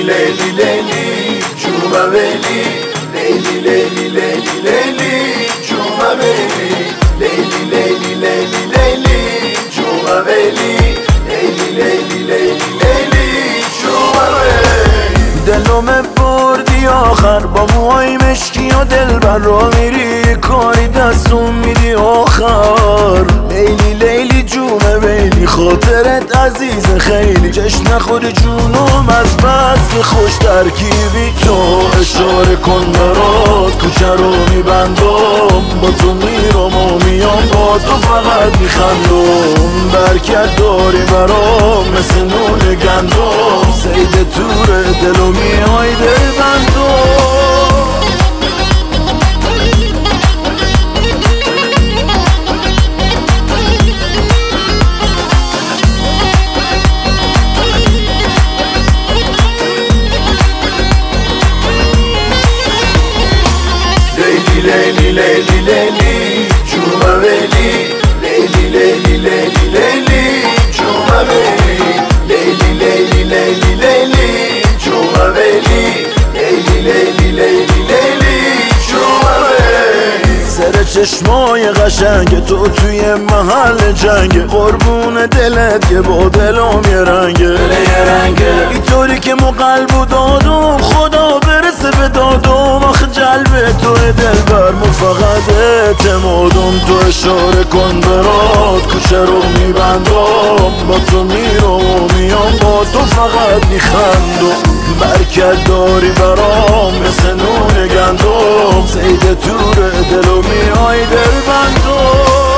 لیلی لیلی جوما ویلی لیلی لیلی لیلی لیلی جوما ویلی لیلی لیلی لیلی لیلی جوما ویلی لیلی لیلی لیلی لیلی جوما ویلی دلم بردی آخر با موهای مشکی و دلبر را میری کاری دستون میدی آخر لیلی لیلی جونه ویلی خاطرت عزیز خیلی جشن نخوری جونم از بس که خوش ترکیبی تو اشاره کن برات کوچه رو میبندم با تو میرم و میام با تو فقط میخندم برکت داری برام مثل نون گندم سید تور دل و میای دل بندم لیلی لیلی لیلی جوما ویلی لیلی لیلی لیلی لیلی جوما ویلی لیلی لیلی لیلی لیلی جوما ویلی لیلی لیلی لیلی لیلی جوما ویلی سر چشمای قشنگ تو توی محل جنگ قربون دلت که با دلم یه رنگه اینطوری که مو قلبو دادم خدا برسه به دادم آخه جلب تو دلبر مو فقط اعتمادم تو اشاره کن برات کوچه رو میبندم با تو میرم و میام با تو فقط میخندم برکت داری برام مثل نون گندم سید تور دل و میای دل بندم